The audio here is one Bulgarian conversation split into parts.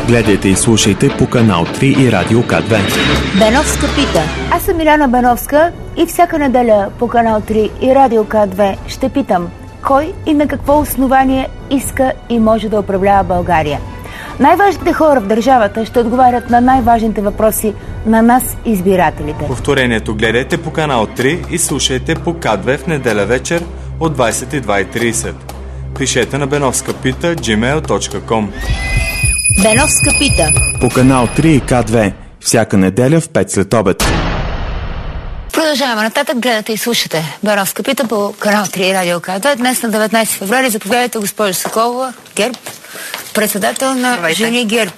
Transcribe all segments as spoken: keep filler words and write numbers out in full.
Гледайте и слушайте по канал три и Радио К две. Беновска пита. Аз съм Миляна Беновска и всяка неделя по канал три и Радио К две ще питам кой и на какво основание иска и може да управлява България. Най-важните хора в държавата ще отговарят на най-важните въпроси на нас, избирателите. Повторението гледайте по канал три и слушайте по К две в неделя вечер от двадесет и две и тридесет. Пишете на беновска пита джи мейл точка ком. Беновска пита. По канал три и К две. Всяка неделя в пет след обед. Продължаваме нататък. Гледате и слушате Беновска пита по канал три и Радио К две. Днес на деветнадесети февруари заповядайте госпожа Соколова, ГЕРБ, председател на Здравейте. Жени ГЕРБ.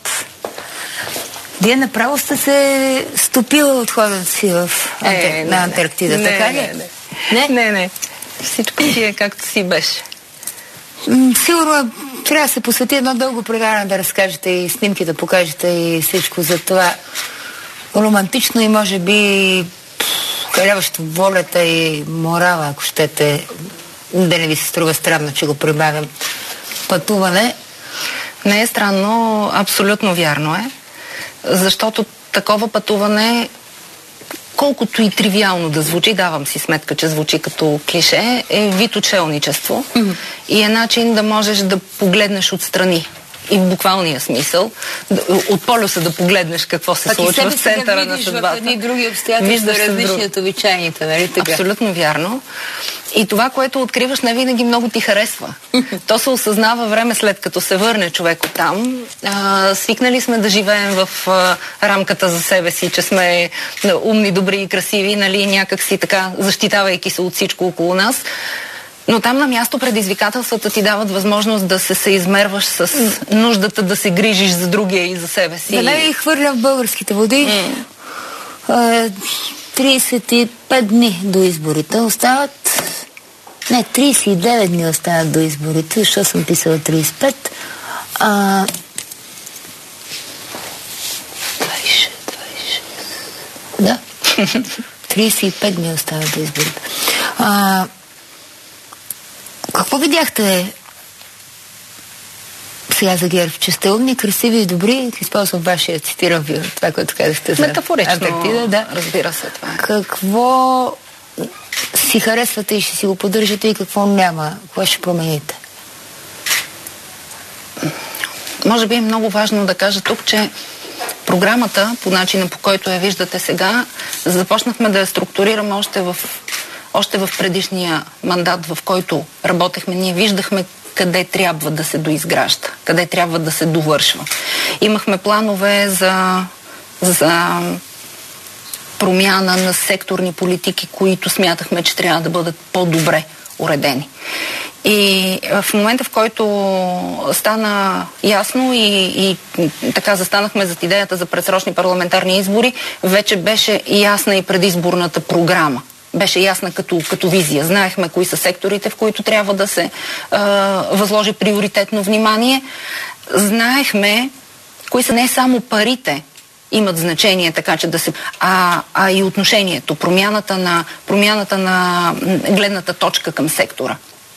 Вие направо сте се стопила от хода си в Антар... е, на Антарктида, не, така не, ли? Не, не, не, не. Всичко си е както си беше. М, Сигурно трябва да се посвети едно дълго предаване да разкажете и снимки да покажете и всичко за това романтично и може би каряващо волята и морала, ако щете, да не ви се струва странно, че го прибавям, пътуване. Не е странно, абсолютно вярно е, защото такова пътуване, колкото и тривиално да звучи, давам си сметка, че звучи като клише, е вид учелничество mm-hmm. и е начин да можеш да погледнеш отстрани. И в буквалния смисъл, от полюса да погледнеш какво се случва в центъра на съдбата. В едни други обстоятелства, различни от обичайните, нали така? Абсолютно вярно. И това, което откриваш, не винаги много ти харесва. То се осъзнава време след като се върне човек оттам. А, свикнали сме да живеем в а, рамката за себе си, че сме умни, добри и красиви, нали, някак си така, защитавайки се от всичко около нас. Но там на място предизвикателствата ти дават възможност да се съизмерваш с нуждата да се грижиш за другия и за себе си. Да не хвърля в българските води. Mm. тридесет и пет дни до изборите остават. Не, тридесет и девет дни остават до изборите, защото съм писала тридесет и пет. А... двадесет и шест, двадесет и шест. Да. тридесет и пет дни остават до изборите. А... Какво видяхте сега за ГЕРБ? Че сте умни, красиви и добри? Използвам вашия, цитирам ви това, което казахте за метафорично, Антарктида. Да. Разбира се това. Какво си харесвате и ще си го поддържате и какво няма? Какво ще промените? Може би е много важно да кажа тук, че програмата, по начина по който я виждате сега, започнахме да я структурираме още в Още в предишния мандат, в който работехме, ние виждахме къде трябва да се доизгражда, къде трябва да се довършва. Имахме планове за, за промяна на секторни политики, които смятахме, че трябва да бъдат по-добре уредени. И в момента, в който стана ясно и, и така застанахме зад идеята за предсрочни парламентарни избори, вече беше ясна и предизборната програма. Беше ясна като, като визия. Знаехме кои са секторите, в които трябва да се а, възложи приоритетно внимание. Знаехме кои са не само парите имат значение, така че да се... А, а и отношението, промяната на, промяната на гледната точка към сектора.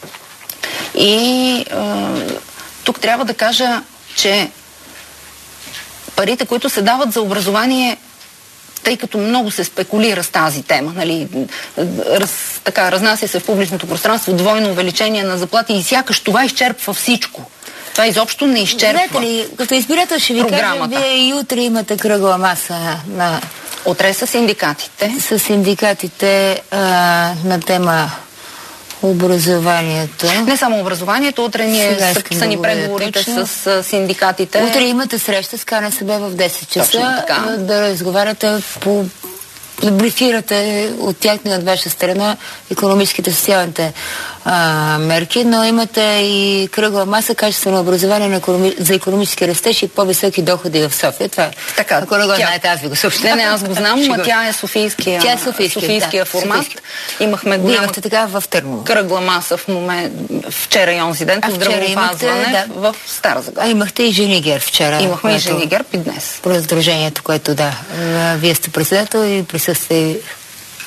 И а, тук трябва да кажа, че парите, които се дават за образование, тъй като много се спекулира с тази тема, нали, раз, така, разнася се в публичното пространство двойно увеличение на заплати и сякаш това изчерпва всичко. Това изобщо не изчерпва. Знаете ли, като избирател ще ви програмата. кажа, вие и утре имате кръгла маса на... Утре са синдикатите. С синдикатите а, на тема образованието. Не само образованието, утре ние са писани да преговорите с, с синдикатите. Утре имате среща с КНСБ в десет часа да разговаряте по... да брифирате от тяхна и от ваша страна икономическите, социалните а, мерки, но имате и кръгла маса, качествено образование на економи... за икономически растеж и по-високи доходи в София. Това, така, ако не го тя... знаете, аз ви го съобщя. Не, не, аз го знам, но тя е софийския, тя е софийския, софийския да, формат. Софийски. Имахме голяма... Имахте така в Търново. Кръгла маса в момент, вчера и онзи ден, по здравеопазване да. В Стара Загора. А имахте и Жени ГЕРБ вчера. Имахме и Жени ГЕРБ и днес. Про сдружението, което да. Вие сте председател и присъствате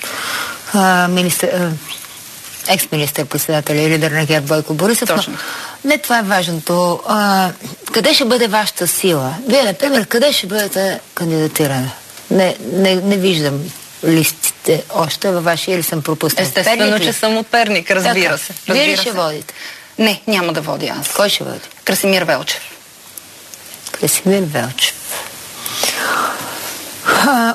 министър... екс-министър-председател и лидер на ГЕРБ Бойко Борисов. Точно. Не, това е важното. А, къде ще бъде вашата сила? Вие, например, къде ще бъдете кандидатирана? Не, не, не виждам листите още във вашия или съм пропуснал. Естествено, че съм от Перник, разбира така. се. Разбира Вие ли ще се. водите? Не, няма да водя аз. Кой ще води? Красимир Велчев. Красимир Велчев. А,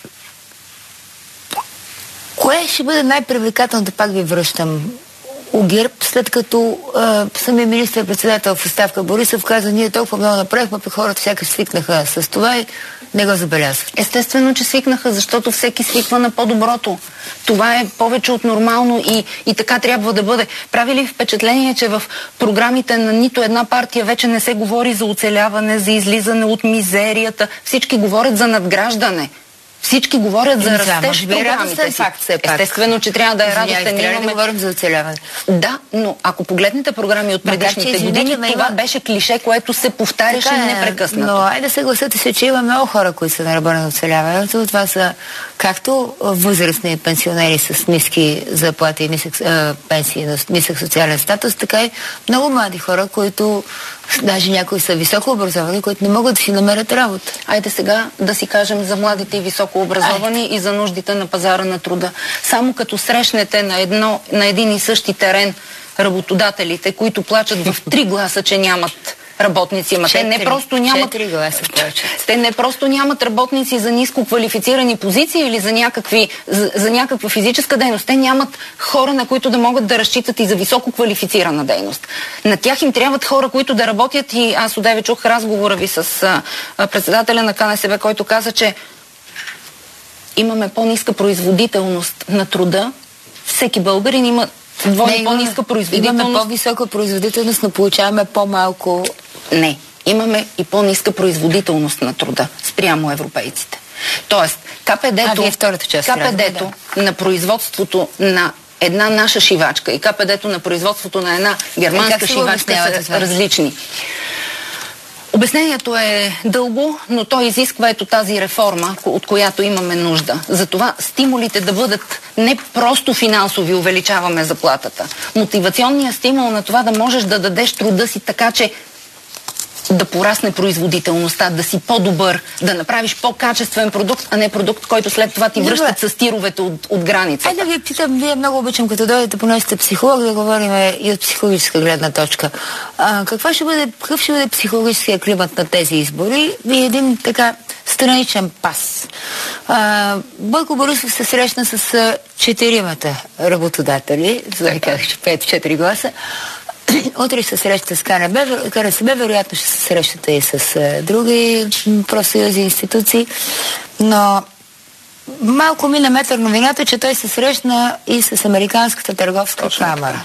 кое ще бъде най-привлекателното, пак ви връщам, у ГЕРБ, след като а, самия министър-председател в оставка Борисов каза, ние толкова много направихме, пък хората сякаш свикнаха с това и не го забелязват. Естествено, че свикнаха, защото всеки свиква на по-доброто. Това е повече от нормално и, и така трябва да бъде. Прави ли впечатление, че в програмите на нито една партия вече не се говори за оцеляване, за излизане от мизерията. Всички говорят за надграждане. Всички говорят за растеж в програмите си. Факт, все пак. Естествено, че трябва да е радостен. Трябва имаме... да говорим за оцеляване. Да, но ако погледнете програми от предишните Макар, години, има... това беше клише, което се повтаряше така, непрекъснато. Но айде да съгласете се, че има много хора, които са на ръба на оцеляването. Това са както възрастни пенсионери с ниски заплати и нисък, а, пенсии, нисък социален статус, така и много млади хора, които даже някои са високо образовани, които не могат да си намерят работа. Айде сега да си кажем за младите и високо образовани Айде. и за нуждите на пазара на труда. Само като срещнете на, едно, на един и същи терен работодателите, които плачат в три гласа, че нямат работници. Ама те не просто нямат... гласа те не просто нямат работници за ниско квалифицирани позиции или за, някакви, за, за някаква физическа дейност. Те нямат хора, на които да могат да разчитат и за високо квалифицирана дейност. На тях им трябват хора, които да работят и аз одеве чух разговора ви с а, председателя на КНСБ, който каза, че имаме по-ниска производителност на труда. Всеки българин има двойно по-ниска производителност. Имаме по-висока производителност, но получаваме по-малко... Не, имаме и по-ниска производителност на труда спрямо европейците. Тоест, КПД-то, КПД-то да. на производството на една наша шивачка и КПД-то на производството на една германска е, шивачка са различни. Обяснението е дълго, но то изисква ето тази реформа, от която имаме нужда. Затова стимулите да бъдат не просто финансови, увеличаваме заплатата. Мотивационният стимул на това да можеш да дадеш труда си така, че да порасне производителността, да си по-добър, да направиш по-качествен продукт, а не продукт, който след това ти връщат с тировете от, от границата. Айде да ви питам, вие много обичам, като дойдете, понеже сте психолог, да говорим и от психологическа гледна точка. А, каква ще бъде, какъв ще бъде психологическия климат на тези избори? Вие един така страничен пас. А, Бойко Борисов се срещна с четиримата работодатели, за да кажа, че пет-четири гласа. Утре ще се срещате с КНСБ, вероятно ще се срещате и с а, други профсъюзи, институции, но малко мина метър новината, че той се срещна и с Американската търговска Точно камера.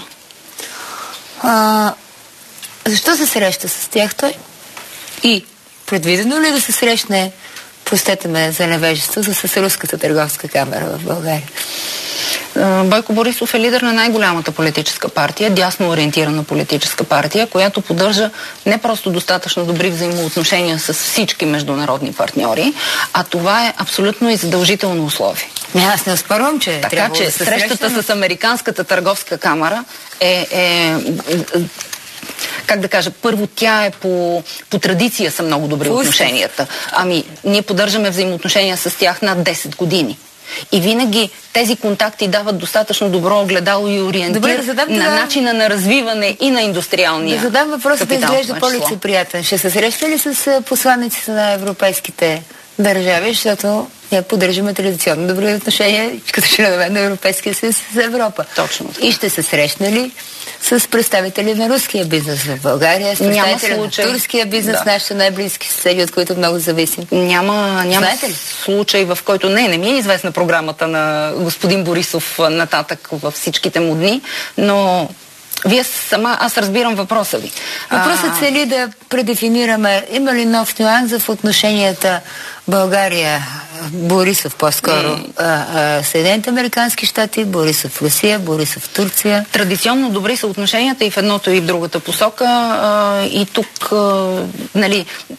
А, защо се среща с тях той? И предвидено ли да се срещне, простете ме за невежеството, с Руската търговска камера в България? Бойко Борисов е лидер на най-голямата политическа партия, дясно ориентирана политическа партия, която поддържа не просто достатъчно добри взаимоотношения с всички международни партньори, а това е абсолютно и задължително условие. Не, аз не оспорвам, че така, трябва че да се срещата срещаме. с Американската търговска камера е... е как да кажа, първо тя е по, по традиция са много добри Пусти. отношенията. Ами, ние поддържаме взаимоотношения с тях над десет години. И винаги тези контакти дават достатъчно добро огледало и ориентир Добре, да задам, на да... начина на развиване и на индустриалния Да задам въпроса, да изглежда по-число. по-лицеприятен. Ще се среща ли с посланиците на европейските държави, защото ние поддържаме традиционно добри отношения като членове на Европейския съюз с Европа. Точно. И ще се срещна ли с представители на руския бизнес в България, с представители на турския бизнес, да. Нашите най-близки съседи, от които много зависим? Няма, няма случай, в който не, не ми е известна програмата на господин Борисов нататък във всичките му дни, но вие сама, аз разбирам въпроса ви. Въпросът цели да предефинираме, има ли нов нюанс в отношенията България, Борисов по-скоро, mm. Съединените американски щати, Борисов Русия, Борисов Турция. Традиционно добри са отношенията и в едното и в другата посока. А, и тук, а, нали,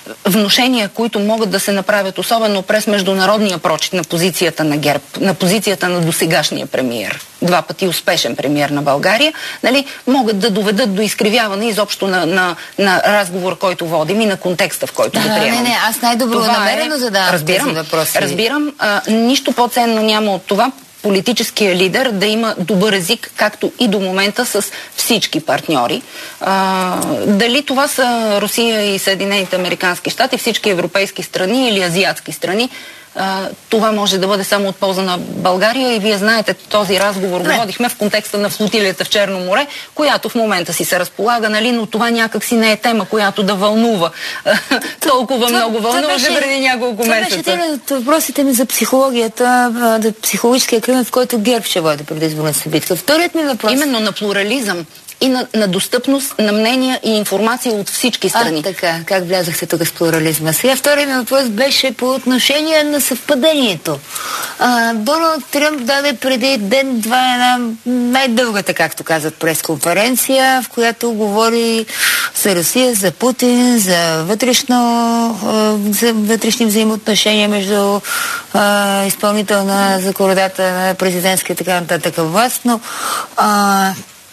внушения, които могат да се направят, особено през международния прочит на позицията на ГЕРБ, на позицията на досегашния премиер, два пъти успешен премиер на България, нали, могат да доведат до изкривяване изобщо на, на, на разговор, който водим и на контекста, в който да, го приемаме. Не, не, аз най-добронамерено е, задавам разбирам, тези въпроси. Разбирам, а, нищо по-ценно няма от това политическия лидер да има добър език, както и до момента с всички партньори. А, дали това са Русия и Съединените американски щати, всички европейски страни или азиатски страни, а, това може да бъде само от полза на България и вие знаете, този разговор го водихме в контекста на флотилията в Черно море, която в момента си се разполага, нали, но това някак си не е тема, която да вълнува. Толкова това, много вълнуваше преди няколко това месеца. Това беше един от въпросите ми за психологията, за психологическия климат, в който ГЕРБ ще води предизборната битка. Вторият ми въпрос... Именно на плурализъм и на, на достъпност на мнения и информация от всички страни. А, така. Как влязахте тук с плурализма? Сега вторият ми въпрос беше по отношение на съвпадението. А, Доналд Тръмп даде преди ден-два една най-дългата, както казват, пресконференция, в която говори за Русия, за Путин, за, вътрешно, за вътрешни взаимоотношения между а, изпълнителна, законодателна, президентска и така нататък власт, но а,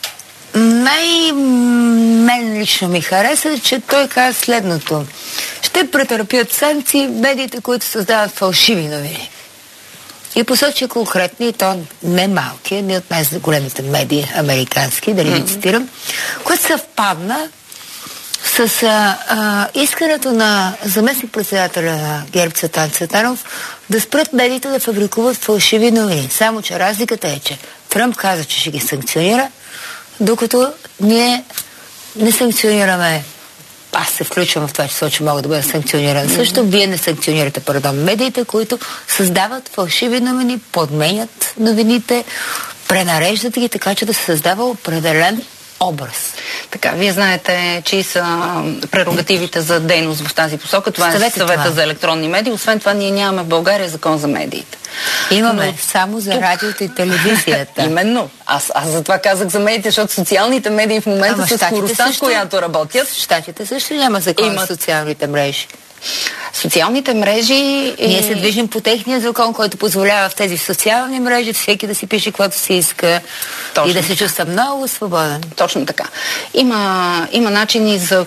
най-мен лично ми хареса, че той каза следното. Ще претърпят санкции медиите, които създават фалшиви новини. И посочи конкретни, и то не малки, не от най-големите медии, американски, да ли ви цитирам, което съвпадна с а, а, искането на заместник-председателя на ГЕРБ Цветан Цветанов да спрат медиите да фабрикуват фалшиви новини. Само, че разликата е, че Тръмп каза, че ще ги санкционира, докато ние не санкционираме, аз се включвам в това число, че мога да бъда санкциониран. Mm-hmm. Също вие не санкционирате, пардон, медиите, които създават фалшиви новини, подменят новините, пренареждат ги, така че да се създава определен образ. Така, вие знаете, чии са прерогативите за дейност в тази посока. Това е Съвета за електронни медии. Освен това, ние нямаме в България закон за медиите. Имаме но само за тук... радиото и телевизията. Именно. Аз, аз затова казах за медиите, защото социалните медии в момента са скоростта, с която работят. Щатите също няма закон Има... за социалните мрежи. Социалните мрежи... Ние се движим по техния закон, който позволява в тези социални мрежи всеки да си пише каквото си иска. Точно и да се чувства много свободен. Точно така. Има, има начини за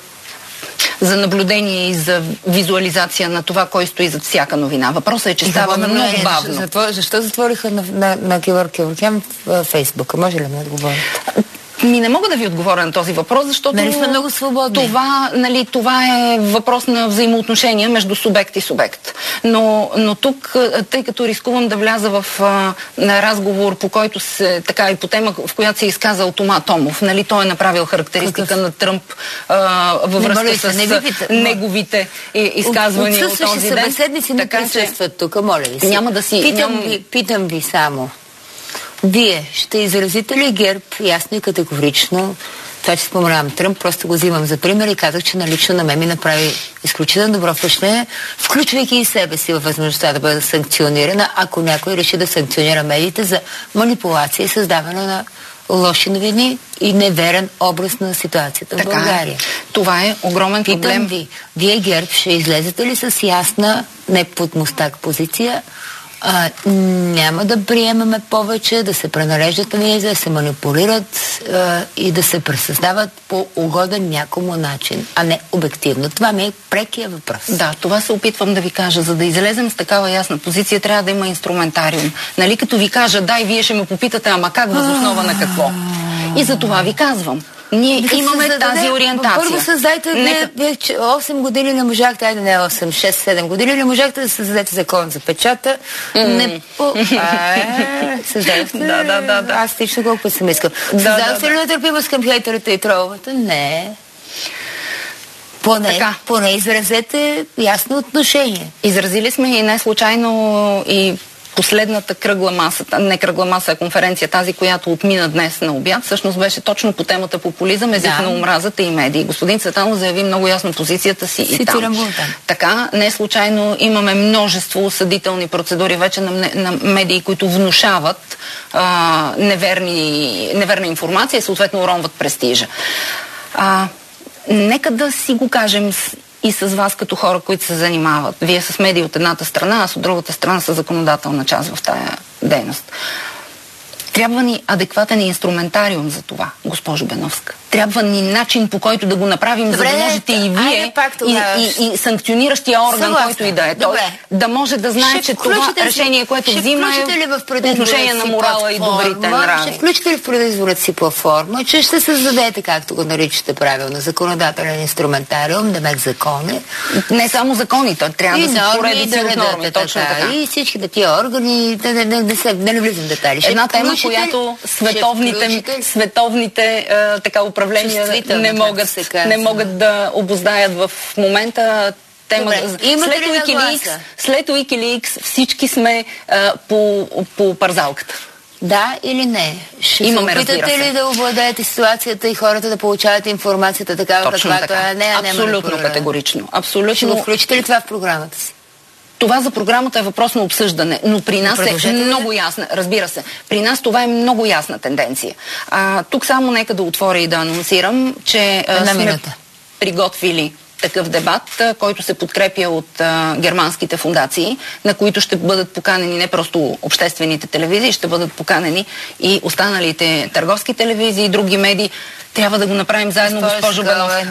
за наблюдение и за визуализация на това, кой стои зад всяка новина. Въпросът е, че става много бавно. Защо, защо затвориха на, на, на Георг Георгиан в Фейсбука? Може ли да ми отговорите? Ми не мога да ви отговоря на този въпрос, защото нали сме много свободни. Това, нали, това е въпрос на взаимоотношения между субект и субект. Но, но тук, тъй като рискувам да вляза в а, на разговор, по който се, така и по тема, в която се изказал Тома Томов, нали, той е направил характеристика Какъв? на Тръмп а, във връзка не, с не бивите, неговите но... изказвания от този ден. Събеседници не присъстват тук, моля ви се. Няма да си... Питам, ням... ви, питам ви само. Вие ще изразите ли ГЕРБ ясно и категорично, това, че споменавам Тръмп, просто го взимам за пример и казах, че налично на мен ми направи изключително добро впечатление, включвайки и себе си във възможността да бъде санкционирана, ако някой реши да санкционира медиите за манипулация и създаване на лоши новини и неверен образ на ситуацията така, в България. Това е огромен Питам проблем. Ви, вие ГЕРБ ще излезете ли с ясна, не под мустак позиция, А, няма да приемаме повече да се пренареждат новини, да се манипулират а, и да се пресъздават по угоден някому начин, а не обективно. Това ми е прекия въпрос. Да, това се опитвам да ви кажа. За да излезем с такава ясна позиция, трябва да има инструментариум. Нали, като ви кажа, да, и вие ще ме попитате, ама как, въз основа на какво? И за това ви казвам. Ние да имаме тази зададе, ориентация. Първо създайте, Нека... вие осем години не можахте, айде не осем, шест седем години не можахте да създадете закон за печата. Mm. Не по... А, създадете. Да, да, да, да. Аз лично колко път съм искал. Да, създадете да, ли да. нетърпимост към хейтерите и троловете? Не. Поне, така. поне изразете ясно отношение. Изразили сме и не случайно и последната кръгла маса, не кръгла маса, а конференция, тази, която отмина днес на обяд, всъщност беше точно по темата популизъм, език да. на омразата и медии. Господин Цветанов заяви много ясно позицията си и там. там. Така, не случайно имаме множество осъдителни процедури вече на, на медии, които внушават а, неверни, неверна информация и съответно уронват престижа. А, нека да си го кажем и с вас като хора, които се занимават. Вие с медии от едната страна, аз от другата страна с законодателна част в тая дейност. Трябва ни адекватен инструментариум за това, госпожо Беновска. Трябва ни начин, по който да го направим, добре, за да можете и вие, и, и, и санкциониращия орган, съгласна, който и да е. Той, да може да знае, ще че това решение, което взима е по отношение на морала и добрите нрави. Ще включите ли в предизборната си платформа, че ще създадете, както го наричате правилно, законодателен инструментариум, демек закони? Не само закони, то трябва и да се поредици от норми. Точно така. И всички такива органи, да не, не, не, се, не, не влизам в детайли. Една тема, която световните, световните е, така управления не могат, не могат да обоздаят в момента. Тема, след, Wikileaks, след Wikileaks всички сме а, по, по парзалката. Да или не? Ще имаме, се опитате ли да овладеете ситуацията и хората да получават информацията такава, каквато е? Не, абсолютно категорично. Абсолютно. Ще го включите ли това в програмата си? Това за програмата е въпрос на обсъждане, но при нас е много ясна, разбира се, при нас това е много ясна тенденция. А, тук само нека да отворя и да анонсирам, че а, сме минута. приготвили такъв дебат, а, който се подкрепя от а, германските фундации, на които ще бъдат поканени не просто обществените телевизии, ще бъдат поканени и останалите търговски телевизии и други медии. Трябва да го направим заедно, госпожо Беновска.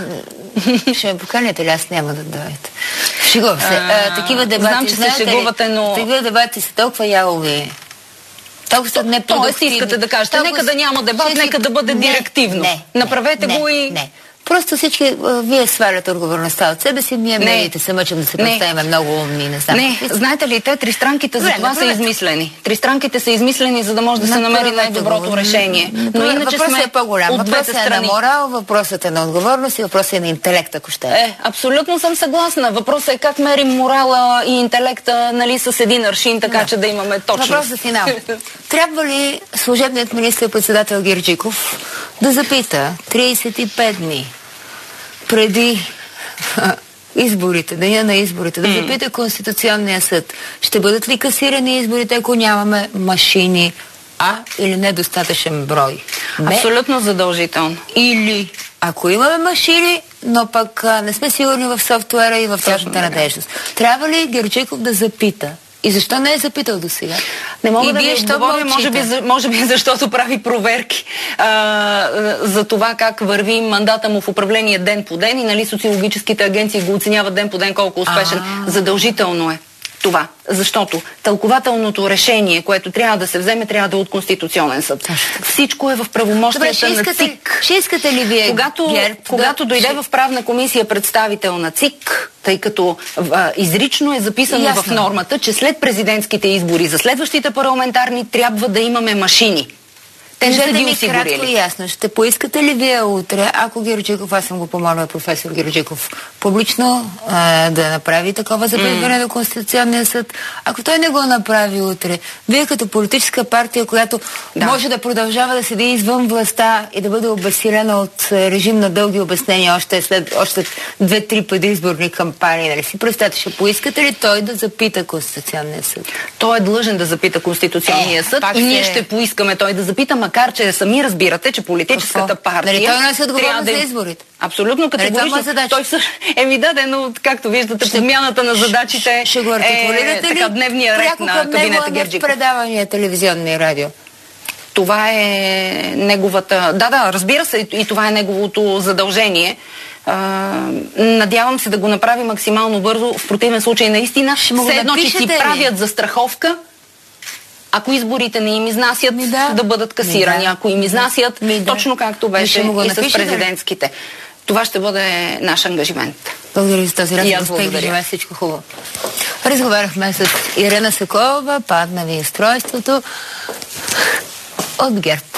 Ще ме поканяте ли? Аз няма да дойдете. Шегувам се. А, такива дебати, знам, че се шегувате, но... Такива дебати са толкова ялови. Толкова са непродуктивни. Тоест искате да кажете, толкова... нека да няма дебат, Чески... нека да бъде не, директивно. Не, Направете не, го и... Не. Просто всички, а, вие сваляте отговорността от себе си, ние медиите се мъчим да се представим много умни, не знам. Не, знаете ли, те тристранките за това са измислени. Тристранките са измислени, за да може да се намери най-доброто решение. Но иначе въпросът е по-голям. Въпросът е на морал, въпросът е на отговорност и въпросът е на интелект, ако ще е. Е, абсолютно съм съгласна. Въпросът е как мерим морала и интелекта, нали, с един аршин, така да. че да имаме точно. Въпрос за финал. Трябва ли служебният министър-председател Герджиков да запита тридесет и пет дни преди изборите, деня на изборите, да запита Конституционния съд, ще бъдат ли касирани изборите, ако нямаме машини, а или недостатъчен брой? Бе, абсолютно задължително. Или ако имаме машини, но пък а, не сме сигурни в софтуера и в тяхната надежност. Трябва ли Герджиков да запита? И защо не е запитал до сега? Не мога и да ви отговоря, може би, може би защото прави проверки а, за това как върви мандата му в управление ден по ден и нали социологическите агенции го оценяват ден по ден колко успешен. А-а-а. Задължително е това. Защото тълкователното решение, което трябва да се вземе, трябва да е от Конституционен съд. Всичко е в правомощията на ЦИК. Ще искате ли вие, когато, Герб, когато да... дойде в правна комисия представител на ЦИК, тъй като а, изрично е записано Ясно. в нормата, че след президентските избори за следващите парламентарни трябва да имаме машини. Те не са ги осигурили. Кратко и ясно. Ще поискате ли вие утре, ако Герджиков, аз съм го помолила професор Герджиков, публично а, да направи такова запитване mm. до Конституционния съд? Ако той не го направи утре, вие като политическа партия, която да. може да продължава да седи извън властта и да бъде обезсилена от режим на дълги обяснения още след още две-три предизборни кампании, нали си представете, ще поискате ли той да запита Конституционния съд? Той е длъжен да запита Конституционния е, съд и ние се... ще поискаме той да запита, макар че сами разбирате, че политическата партия нали, той не се отговоря за изборите. Абсолютно категорично. Нали, той всъщност е ми даде, но както виждате, ще, подмяната на задачите ще го е така дневния ред на кабинета Герджиков. Предавания, телевизионни и радио. Това е неговата... Да, да, разбира се, и това е неговото задължение. А, надявам се да го направи максимално бързо. В противен случай наистина все едно, че си правят застраховка. Ако изборите не им изнасят, да. да бъдат касирани. Да. Ако им изнасят, да. точно както беше и, и с президентските. Това ще бъде наш ангажимент. Благодаря ви за този разговор. Благодаря. Всичко хубаво. Разговаряхме с Ирена Соколова, падна ви устройството от ГЕРБ.